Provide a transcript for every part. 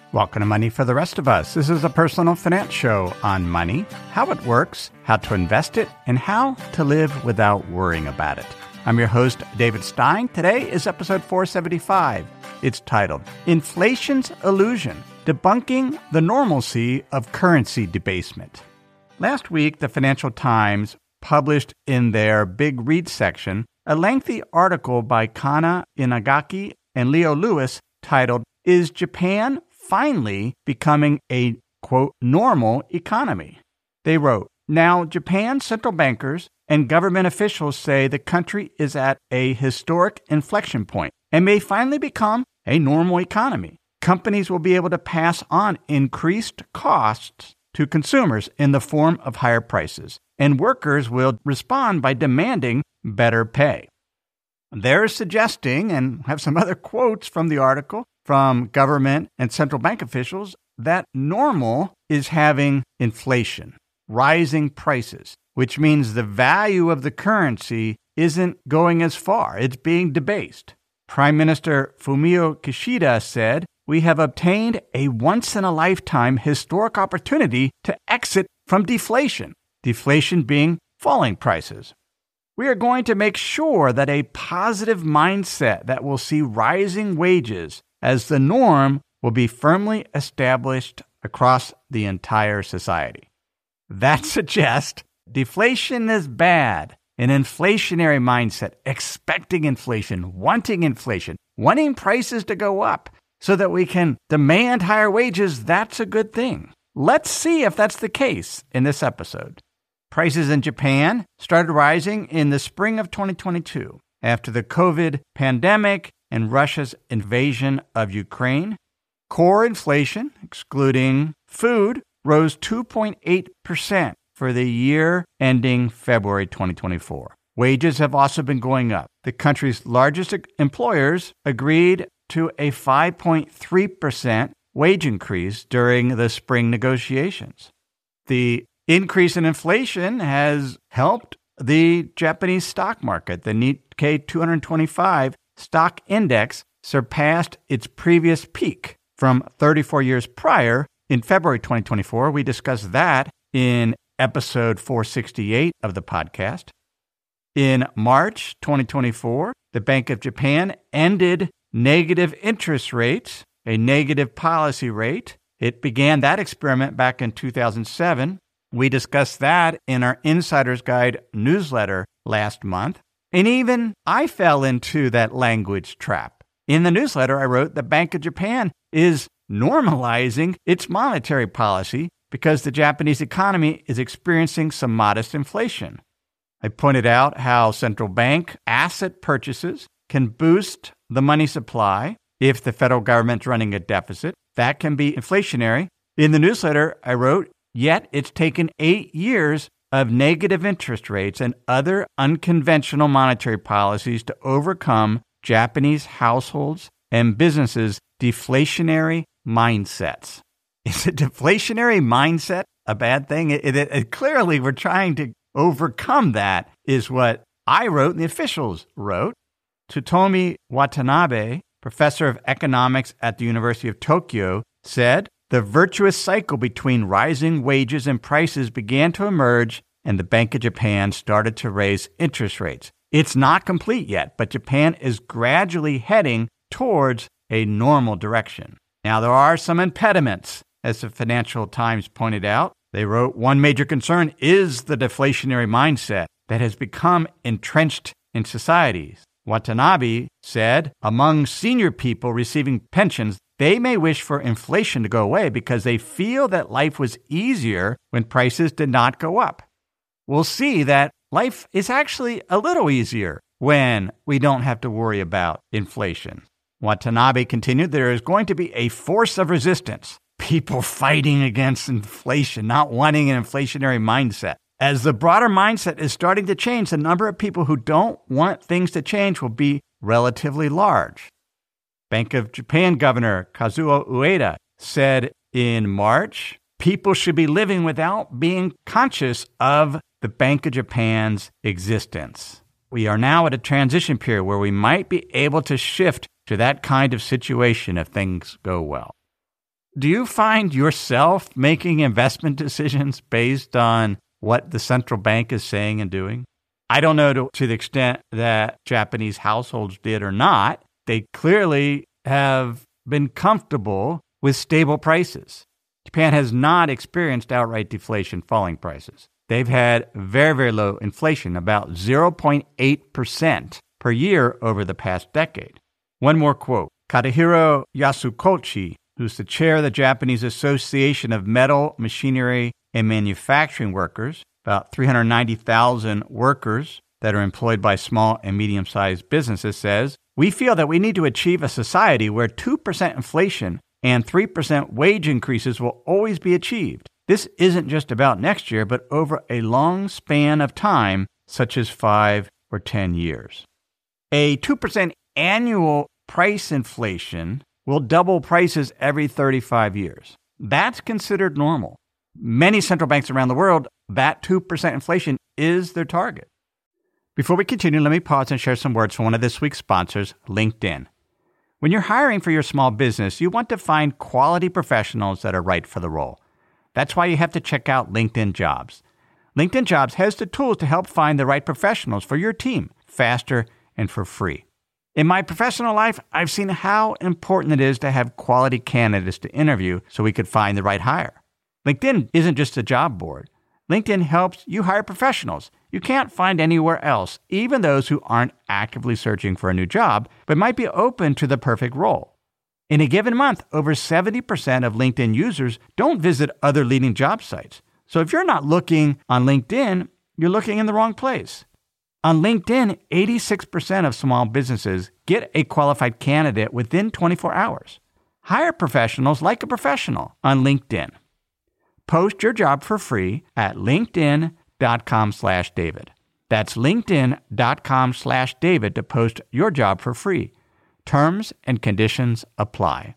Welcome to Money for the Rest of Us. This is a personal finance show on money, how it works, how to invest it, and how to live without worrying about it. I'm your host, David Stein. Today is episode 475. It's titled, Inflation's Illusion, Debunking the Normalcy of Currency Debasement. Last week, the Financial Times published in their Big Read section a lengthy article by Kana Inagaki and Leo Lewis titled, Is Japan Finally Becoming a, quote, normal economy? They wrote, Now Japan's central bankers and government officials say the country is at a historic inflection point and may finally become a normal economy. Companies will be able to pass on increased costs to consumers in the form of higher prices, and workers will respond by demanding better pay. They're suggesting, and have some other quotes from the article, from government and central bank officials, that normal is having inflation, rising prices, which means the value of the currency isn't going as far. It's being debased. Prime Minister Fumio Kishida said, We have obtained a once-in-a-lifetime historic opportunity to exit from deflation, deflation being falling prices. We are going to make sure that a positive mindset that will see rising wages as the norm will be firmly established across the entire society. That suggests deflation is bad, an inflationary mindset, expecting inflation, wanting prices to go up so that we can demand higher wages. That's a good thing. Let's see if that's the case in this episode. Prices in Japan started rising in the spring of 2022 after the COVID pandemic and Russia's invasion of Ukraine. Core inflation, excluding food, rose 2.8% for the year ending February 2024. Wages have also been going up. The country's largest employers agreed to a 5.3% wage increase during the spring negotiations. The increase in inflation has helped the Japanese stock market. The Nikkei 225 stock index surpassed its previous peak from 34 years prior in February 2024. We discussed that in episode 468 of the podcast. In March 2024, the Bank of Japan ended negative interest rates, a negative policy rate. It began that experiment back in 2007. We discussed that in our Insider's Guide newsletter last month. And even I fell into that language trap. In the newsletter, I wrote the Bank of Japan is normalizing its monetary policy because the Japanese economy is experiencing some modest inflation. I pointed out how central bank asset purchases can boost the money supply if the federal government's running a deficit. That can be inflationary. In the newsletter, I wrote, Yet it's taken 8 years of negative interest rates and other unconventional monetary policies to overcome Japanese households and businesses' deflationary mindsets. Is a deflationary mindset a bad thing? Clearly, we're trying to overcome that, is what I wrote and the officials wrote. Tsutomi Watanabe, professor of economics at the University of Tokyo, said, The virtuous cycle between rising wages and prices began to emerge, and the Bank of Japan started to raise interest rates. It's not complete yet, but Japan is gradually heading towards a normal direction. Now, there are some impediments, as the Financial Times pointed out. They wrote, One major concern is the deflationary mindset that has become entrenched in societies. Watanabe said, among senior people receiving pensions, they may wish for inflation to go away because they feel that life was easier when prices did not go up. We'll see that life is actually a little easier when we don't have to worry about inflation. Watanabe continued, there is going to be a force of resistance, people fighting against inflation, not wanting an inflationary mindset. As the broader mindset is starting to change, the number of people who don't want things to change will be relatively large. Bank of Japan Governor Kazuo Ueda said in March, people should be living without being conscious of the Bank of Japan's existence. We are now at a transition period where we might be able to shift to that kind of situation if things go well. Do you find yourself making investment decisions based on what the central bank is saying and doing? I don't know to the extent that Japanese households did or not. They clearly have been comfortable with stable prices. Japan has not experienced outright deflation, falling prices. They've had very, very low inflation, about 0.8% per year over the past decade. One more quote. Katahiro Yasukochi, who's the chair of the Japanese Association of Metal, Machinery, and Manufacturing Workers, about 390,000 workers that are employed by small and medium-sized businesses, says, "We feel that we need to achieve a society where 2% inflation and 3% wage increases will always be achieved. This isn't just about next year, but over a long span of time, such as 5 or 10 years. A 2% annual price inflation will double prices every 35 years. That's considered normal. Many central banks around the world, that 2% inflation is their target." Before we continue, let me pause and share some words from one of this week's sponsors, LinkedIn. When you're hiring for your small business, you want to find quality professionals that are right for the role. That's why you have to check out LinkedIn Jobs. LinkedIn Jobs has the tools to help find the right professionals for your team faster and for free. In my professional life, I've seen how important it is to have quality candidates to interview so we could find the right hire. LinkedIn isn't just a job board. LinkedIn helps you hire professionals you can't find anywhere else, even those who aren't actively searching for a new job, but might be open to the perfect role. In a given month, over 70% of LinkedIn users don't visit other leading job sites. So if you're not looking on LinkedIn, you're looking in the wrong place. On LinkedIn, 86% of small businesses get a qualified candidate within 24 hours. Hire professionals like a professional on LinkedIn. Post your job for free at linkedin.com/David. That's linkedin.com/David to post your job for free. Terms and conditions apply.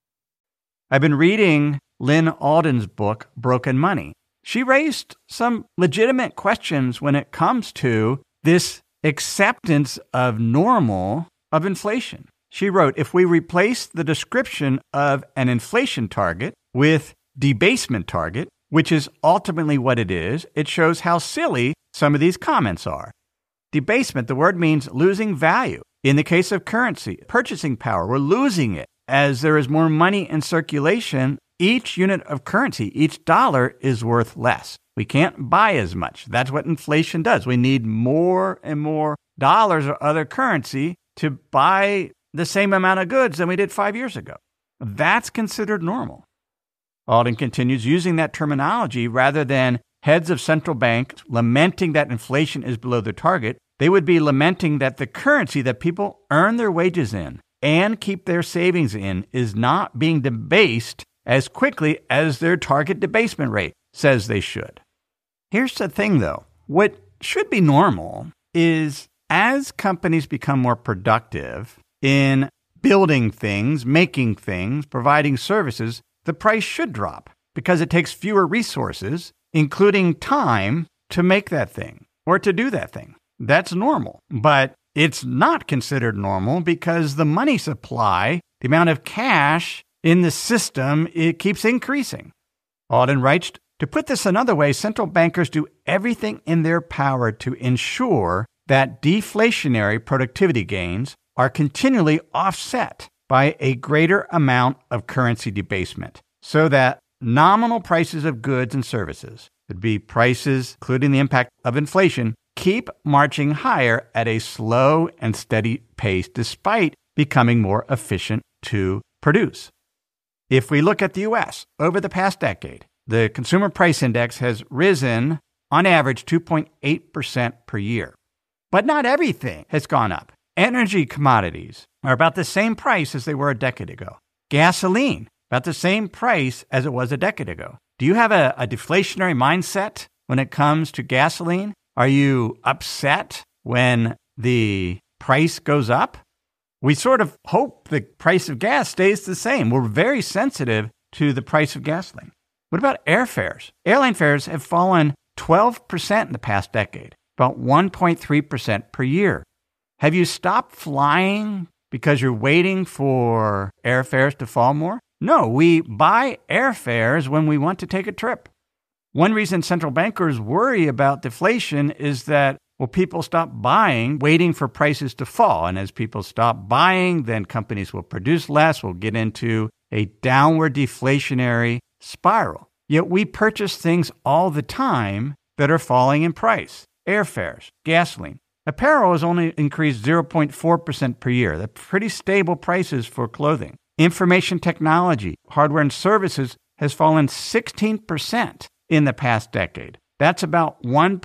I've been reading Lynn Alden's book, Broken Money. She raised some legitimate questions when it comes to this acceptance of normal of inflation. She wrote, if we replace the description of an inflation target with debasement target, which is ultimately what it is, it shows how silly some of these comments are. Debasement, the word means losing value. In the case of currency, purchasing power, we're losing it. As there is more money in circulation, each unit of currency, each dollar is worth less. We can't buy as much. That's what inflation does. We need more and more dollars or other currency to buy the same amount of goods than we did 5 years ago. That's considered normal. Alden continues, using that terminology rather than heads of central banks lamenting that inflation is below their target, they would be lamenting that the currency that people earn their wages in and keep their savings in is not being debased as quickly as their target debasement rate says they should. Here's the thing, though. What should be normal is as companies become more productive in building things, making things, providing services, the price should drop because it takes fewer resources, including time, to make that thing or to do that thing. That's normal. But it's not considered normal because the money supply, the amount of cash in the system, it keeps increasing. Alden writes, to put this another way, central bankers do everything in their power to ensure that deflationary productivity gains are continually offset by a greater amount of currency debasement, so that nominal prices of goods and services, could be prices including the impact of inflation, keep marching higher at a slow and steady pace despite becoming more efficient to produce. If we look at the U.S., over the past decade, the Consumer Price Index has risen on average 2.8% per year. But not everything has gone up. Energy commodities are about the same price as they were a decade ago. Gasoline, about the same price as it was a decade ago. Do you have a deflationary mindset when it comes to gasoline? Are you upset when the price goes up? We sort of hope the price of gas stays the same. We're very sensitive to the price of gasoline. What about airfares? Airline fares have fallen 12% in the past decade, about 1.3% per year. Have you stopped flying because you're waiting for airfares to fall more? No, we buy airfares when we want to take a trip. One reason central bankers worry about deflation is that, people stop buying, waiting for prices to fall. And as people stop buying, then companies will produce less. We'll get into a downward deflationary spiral. Yet we purchase things all the time that are falling in price. Airfares, gasoline. Apparel has only increased 0.4% per year. That's pretty stable prices for clothing. Information technology, hardware and services has fallen 16% in the past decade. That's about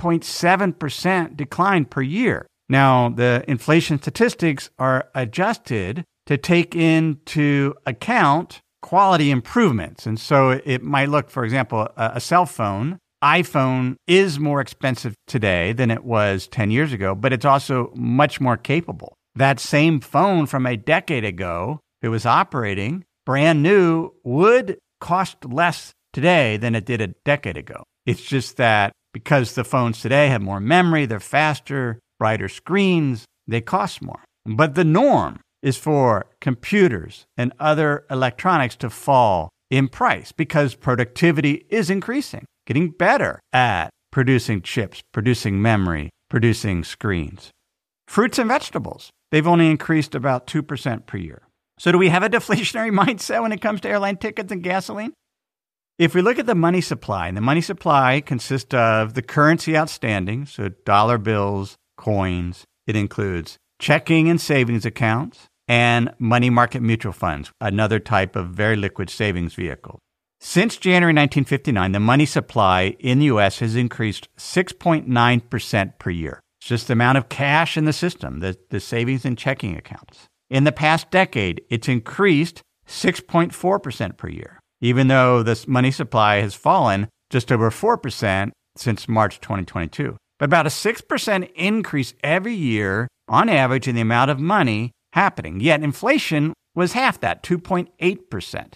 1.7% decline per year. Now, the inflation statistics are adjusted to take into account quality improvements. And so it might look, for example, a cell phone. iPhone is more expensive today than it was 10 years ago, but it's also much more capable. That same phone from a decade ago, if it was operating brand new, would cost less today than it did a decade ago. It's just that because the phones today have more memory, they're faster, brighter screens, they cost more. But the norm is for computers and other electronics to fall in price because productivity is increasing, getting better at producing chips, producing memory, producing screens. Fruits and vegetables, they've only increased about 2% per year. So do we have a deflationary mindset when it comes to airline tickets and gasoline? If we look at the money supply, and the money supply consists of the currency outstanding, so dollar bills, coins. It includes checking and savings accounts and money market mutual funds, another type of very liquid savings vehicle. Since January 1959, the money supply in the U.S. has increased 6.9% per year. It's just the amount of cash in the system, the savings and checking accounts. In the past decade, it's increased 6.4% per year, even though this money supply has fallen just over 4% since March 2022. But about a 6% increase every year on average in the amount of money happening. Yet inflation was half that, 2.8%.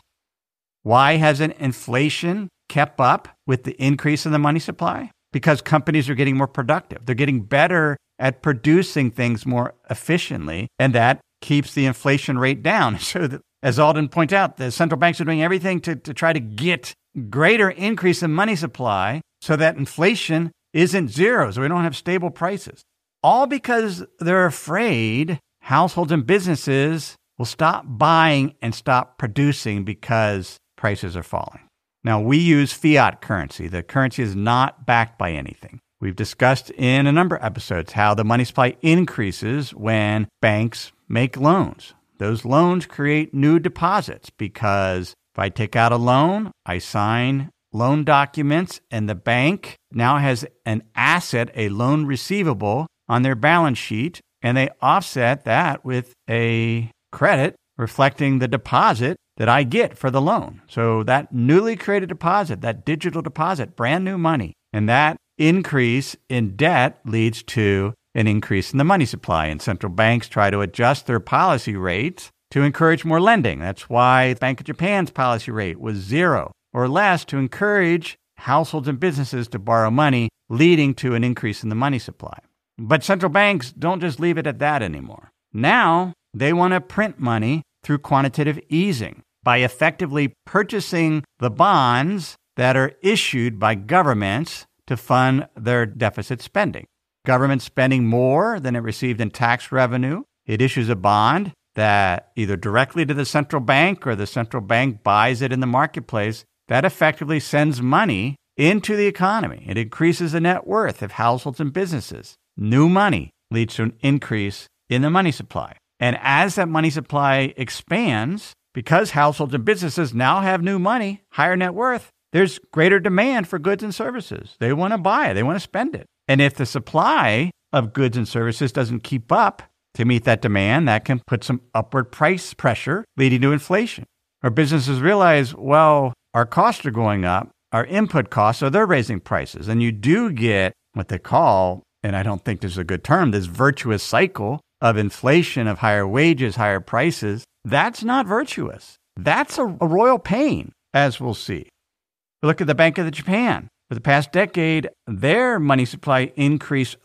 Why hasn't inflation kept up with the increase in the money supply? Because companies are getting more productive. They're getting better at producing things more efficiently, and that keeps the inflation rate down. So that, as Alden points out, the central banks are doing everything to try to get greater increase in money supply so that inflation isn't zero, so we don't have stable prices. All because they're afraid households and businesses will stop buying and stop producing because prices are falling. Now, we use fiat currency. The currency is not backed by anything. We've discussed in a number of episodes how the money supply increases when banks make loans. Those loans create new deposits because if I take out a loan, I sign loan documents, and the bank now has an asset, a loan receivable on their balance sheet, and they offset that with a credit reflecting the deposit that I get for the loan. So that newly created deposit, that digital deposit, brand new money, and that increase in debt leads to an increase in the money supply. And central banks try to adjust their policy rates to encourage more lending. That's why Bank of Japan's policy rate was 0 or less to encourage households and businesses to borrow money, leading to an increase in the money supply. But central banks don't just leave it at that anymore. Now they want to print money through quantitative easing by effectively purchasing the bonds that are issued by governments to fund their deficit spending. Government spending more than it received in tax revenue. It issues a bond that either directly to the central bank or the central bank buys it in the marketplace. That effectively sends money into the economy. It increases the net worth of households and businesses. New money leads to an increase in the money supply. And as that money supply expands, because households and businesses now have new money, higher net worth, there's greater demand for goods and services. They want to buy it. They want to spend it. And if the supply of goods and services doesn't keep up to meet that demand, that can put some upward price pressure, leading to inflation. Or businesses realize, well, our costs are going up, our input costs, so they're raising prices. And you do get what they call, and I don't think this is a good term, this virtuous cycle of inflation, of higher wages, higher prices. That's not virtuous. That's a royal pain, as we'll see. Look at the Bank of Japan. For the past decade, their money supply increased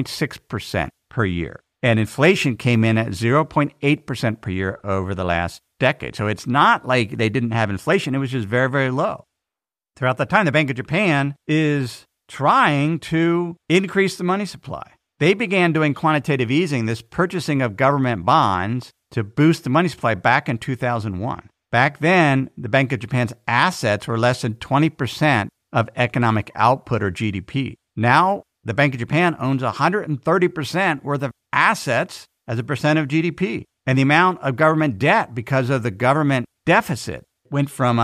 3.6% per year. And inflation came in at 0.8% per year over the last decade. So it's not like they didn't have inflation. It was just very, very low. Throughout that time, the Bank of Japan is trying to increase the money supply. They began doing quantitative easing, this purchasing of government bonds to boost the money supply back in 2001. Back then, the Bank of Japan's assets were less than 20% of economic output or GDP. Now, the Bank of Japan owns 130% worth of assets as a percent of GDP. And the amount of government debt because of the government deficit went from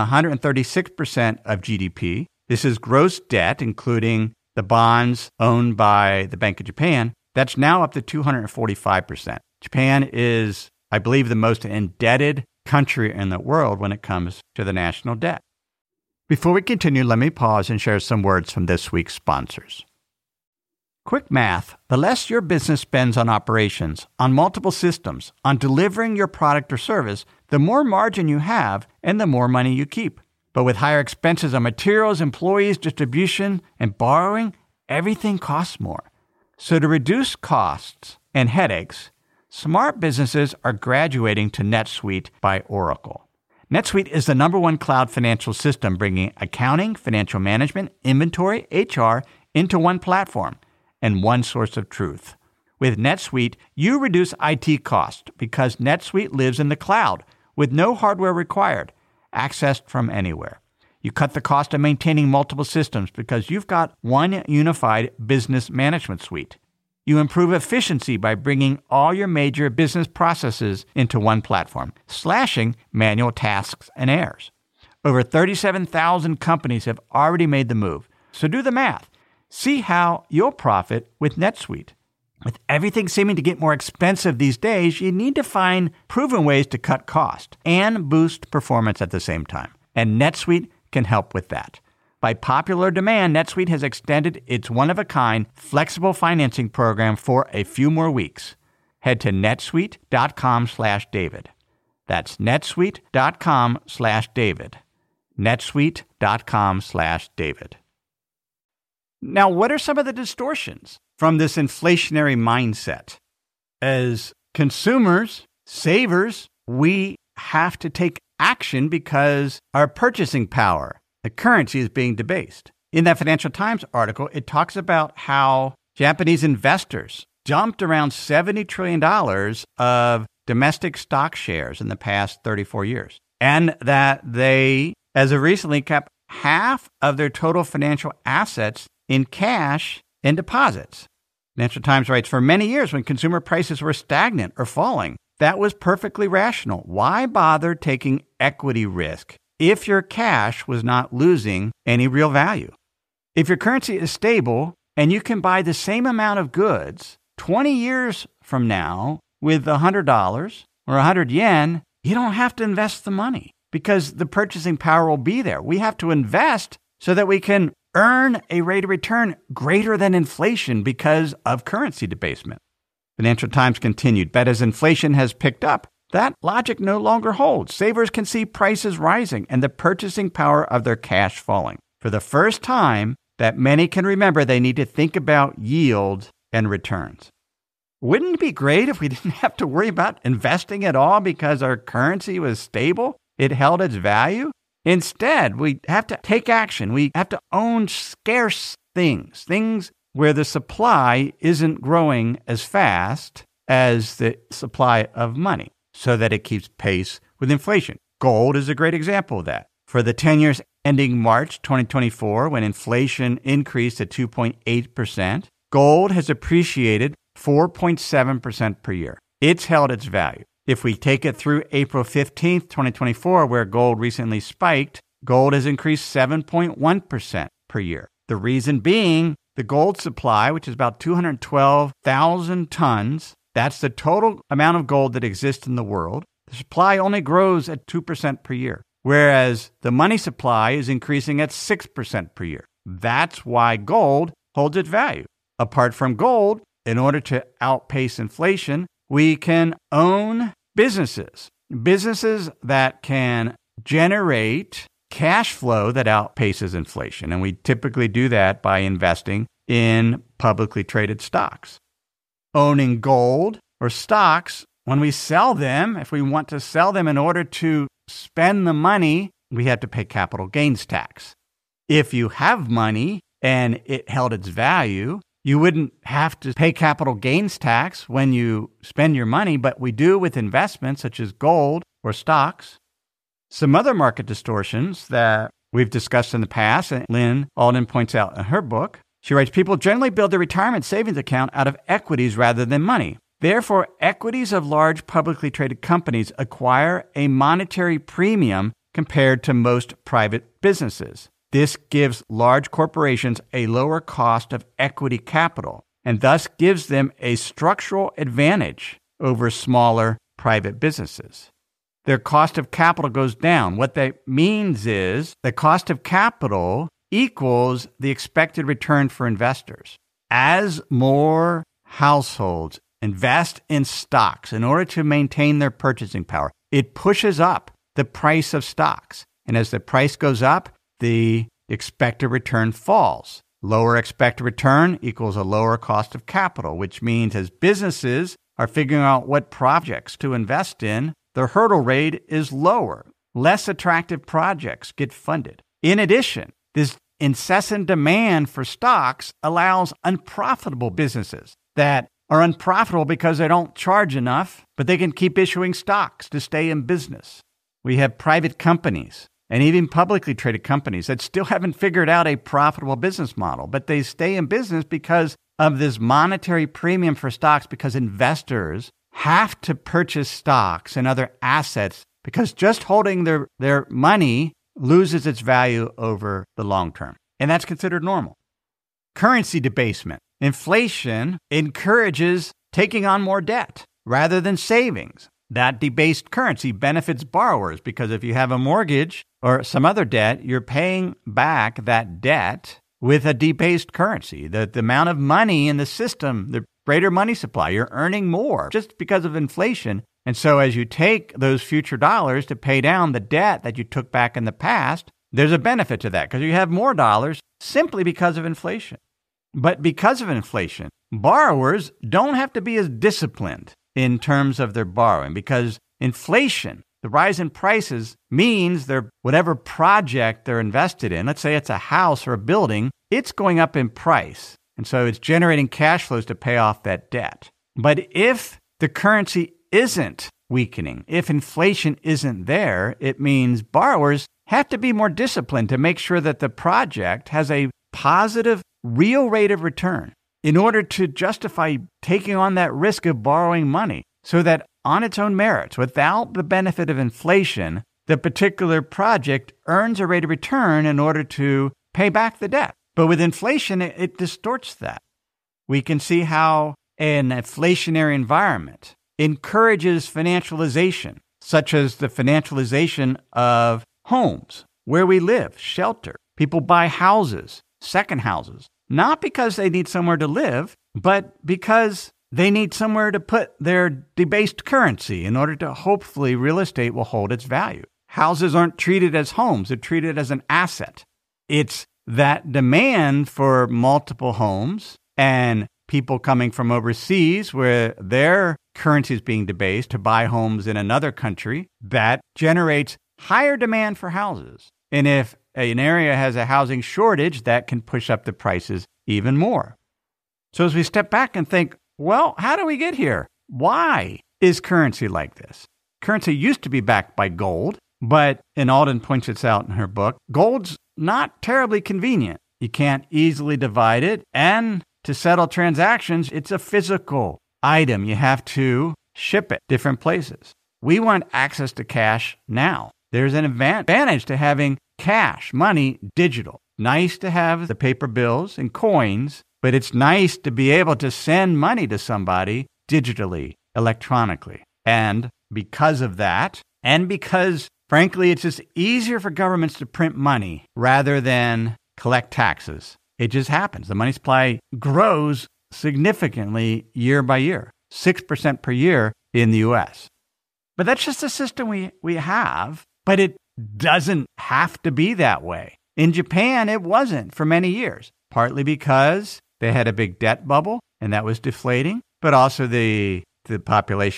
136% of GDP. This is gross debt, including the bonds owned by the Bank of Japan. That's now up to 245%. Japan is, I believe, the most indebted country in the world when it comes to the national debt. Before we continue, let me pause and share some words from this week's sponsors. Quick math: the less your business spends on operations, on multiple systems, on delivering your product or service, the more margin you have and the more money you keep. But with higher expenses on materials, employees, distribution, and borrowing, everything costs more. So to reduce costs and headaches, smart businesses are graduating to NetSuite by Oracle. NetSuite is the #1 cloud financial system, bringing accounting, financial management, inventory, HR into one platform and one source of truth. With NetSuite, you reduce IT costs because NetSuite lives in the cloud with no hardware required, accessed from anywhere. You cut the cost of maintaining multiple systems because you've got one unified business management suite. You improve efficiency by bringing all your major business processes into one platform, slashing manual tasks and errors. Over 37,000 companies have already made the move. So do the math. See how you'll profit with NetSuite. With everything seeming to get more expensive these days, you need to find proven ways to cut cost and boost performance at the same time. And NetSuite can help with that. By popular demand, NetSuite has extended its one-of-a-kind flexible financing program for a few more weeks. Head to netsuite.com/David. That's netsuite.com/David. netsuite.com/David. Now, what are some of the distortions from this inflationary mindset? As consumers, savers, we have to take action because our purchasing power, the currency, is being debased. In that Financial Times article, it talks about how Japanese investors dumped around $70 trillion of domestic stock shares in the past 34 years, and that they, as of recently, kept half of their total financial assets in cash and deposits. Financial Times writes, for many years when consumer prices were stagnant or falling, that was perfectly rational. Why bother taking equity risk if your cash was not losing any real value? If your currency is stable and you can buy the same amount of goods 20 years from now with $100 or 100 yen, you don't have to invest the money because the purchasing power will be there. We have to invest so that we can earn a rate of return greater than inflation because of currency debasement. Financial Times continued, but as inflation has picked up, that logic no longer holds. Savers can see prices rising and the purchasing power of their cash falling. For the first time that many can remember, they need to think about yield and returns. Wouldn't it be great if we didn't have to worry about investing at all because our currency was stable? It held its value? Instead, we have to take action. We have to own scarce things where the supply isn't growing as fast as the supply of money so that it keeps pace with inflation. Gold is a great example of that. For the 10 years ending March 2024, when inflation increased to 2.8%, gold has appreciated 4.7% per year. It's held its value. If we take it through April 15th, 2024, where gold recently spiked, gold has increased 7.1% per year. The reason being the gold supply, which is about 212,000 tons, that's the total amount of gold that exists in the world. The supply only grows at 2% per year, whereas the money supply is increasing at 6% per year. That's why gold holds its value. Apart from gold, in order to outpace inflation, we can own businesses that can generate cash flow that outpaces inflation. And we typically do that by investing in publicly traded stocks. Owning gold or stocks when we sell them, if we want to sell them in order to spend the money, we have to pay capital gains tax. If you have money and it held its value, you wouldn't have to pay capital gains tax when you spend your money, but we do with investments such as gold or stocks. Some other market distortions that we've discussed in the past, and Lynn Alden points out in her book, she writes, people generally build their retirement savings account out of equities rather than money. Therefore, equities of large publicly traded companies acquire a monetary premium compared to most private businesses. This gives large corporations a lower cost of equity capital and thus gives them a structural advantage over smaller private businesses. Their cost of capital goes down. What that means is the cost of capital equals the expected return for investors. As more households invest in stocks in order to maintain their purchasing power, it pushes up the price of stocks. And as the price goes up, the expected return falls. Lower expected return equals a lower cost of capital, which means as businesses are figuring out what projects to invest in, their hurdle rate is lower. Less attractive projects get funded. In addition, this incessant demand for stocks allows unprofitable businesses that are unprofitable because they don't charge enough, but they can keep issuing stocks to stay in business. We have private companies and even publicly traded companies that still haven't figured out a profitable business model, but they stay in business because of this monetary premium for stocks, because investors have to purchase stocks and other assets because just holding their money loses its value over the long term. And that's considered normal. Currency debasement. Inflation encourages taking on more debt rather than savings. That debased currency benefits borrowers because if you have a mortgage or some other debt, you're paying back that debt with a debased currency. The amount of money in the system, the greater money supply, you're earning more just because of inflation. And so as you take those future dollars to pay down the debt that you took back in the past, there's a benefit to that because you have more dollars simply because of inflation. But because of inflation, borrowers don't have to be as disciplined in terms of their borrowing because inflation, the rise in prices, means whatever project they're invested in, let's say it's a house or a building, it's going up in price. And so it's generating cash flows to pay off that debt. But if the currency isn't weakening, if inflation isn't there, it means borrowers have to be more disciplined to make sure that the project has a positive real rate of return in order to justify taking on that risk of borrowing money so that on its own merits, without the benefit of inflation, the particular project earns a rate of return in order to pay back the debt. But with inflation, it distorts that. We can see how an inflationary environment encourages financialization, such as the financialization of homes, where we live, shelter. People buy houses, second houses, not because they need somewhere to live, but because they need somewhere to put their debased currency in order to hopefully real estate will hold its value. Houses aren't treated as homes, they're treated as an asset. It's that demand for multiple homes and people coming from overseas where their currency is being debased to buy homes in another country that generates higher demand for houses. And if an area has a housing shortage, that can push up the prices even more. So as we step back and think, well, how do we get here? Why is currency like this? Currency used to be backed by gold, but, and Alden points this out in her book, gold's not terribly convenient. You can't easily divide it, and to settle transactions, it's a physical item. You have to ship it different places. We want access to cash now. There's an advantage to having cash, money, digital. Nice to have the paper bills and coins, but it's nice to be able to send money to somebody digitally, electronically. And because of that, and because, frankly, it's just easier for governments to print money rather than collect taxes. It just happens. The money supply grows significantly year by year, 6% per year in the U.S. But that's just the system we have, but it doesn't have to be that way. In Japan, it wasn't for many years, partly because they had a big debt bubble and that was deflating, but also the population was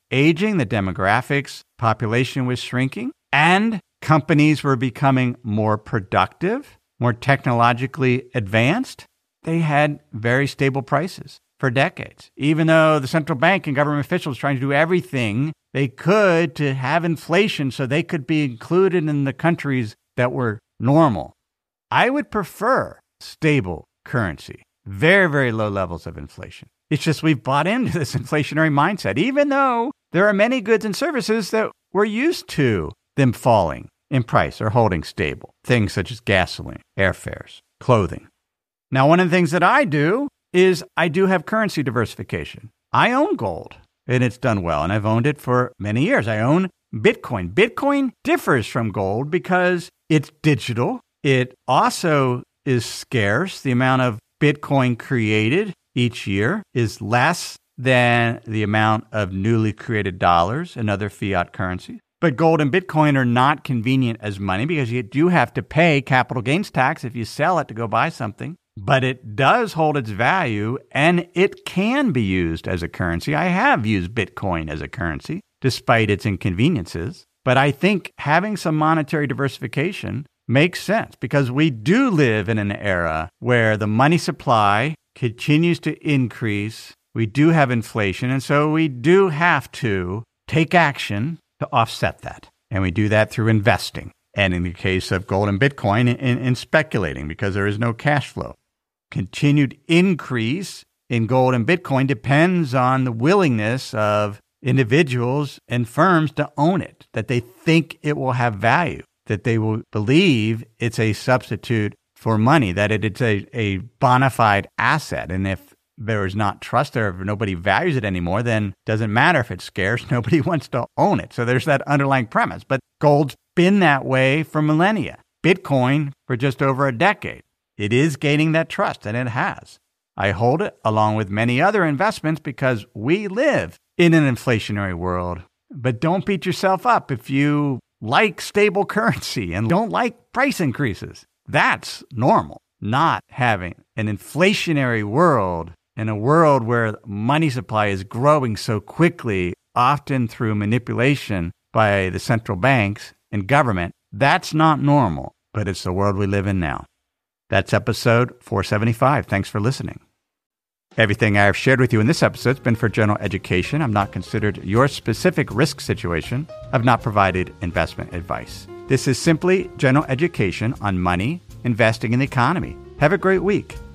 aging, the demographics, population was shrinking, and companies were becoming more productive, more technologically advanced, they had very stable prices for decades. Even though the central bank and government officials trying to do everything they could to have inflation so they could be included in the countries that were normal. I would prefer stable currency, very, very low levels of inflation. It's just we've bought into this inflationary mindset, even though there are many goods and services that we're used to them falling in price or holding stable. Things such as gasoline, airfares, clothing. Now, one of the things that I do is I do have currency diversification. I own gold, and it's done well, and I've owned it for many years. I own Bitcoin. Bitcoin differs from gold because it's digital. It also is scarce. The amount of Bitcoin created each year is less than the amount of newly created dollars and other fiat currencies. But gold and Bitcoin are not convenient as money because you do have to pay capital gains tax if you sell it to go buy something. But it does hold its value, and it can be used as a currency. I have used Bitcoin as a currency, despite its inconveniences. But I think having some monetary diversification makes sense because we do live in an era where the money supply continues to increase. We do have inflation, and so we do have to take action to offset that. And we do that through investing. And in the case of gold and Bitcoin, in speculating because there is no cash flow. Continued increase in gold and Bitcoin depends on the willingness of individuals and firms to own it, that they think it will have value, that they will believe it's a substitute for money, that it's a bona fide asset. And if there is not trust there, if nobody values it anymore, then it doesn't matter if it's scarce, nobody wants to own it. So there's that underlying premise. But gold's been that way for millennia. Bitcoin for just over a decade. It is gaining that trust, and it has. I hold it along with many other investments because we live in an inflationary world. But don't beat yourself up if you like stable currency and don't like price increases. That's normal. Not having an inflationary world in a world where money supply is growing so quickly, often through manipulation by the central banks and government, that's not normal. But it's the world we live in now. That's episode 475. Thanks for listening. Everything I have shared with you in this episode has been for general education. I've not considered your specific risk situation. I've not provided investment advice. This is simply general education on money, investing, in the economy. Have a great week.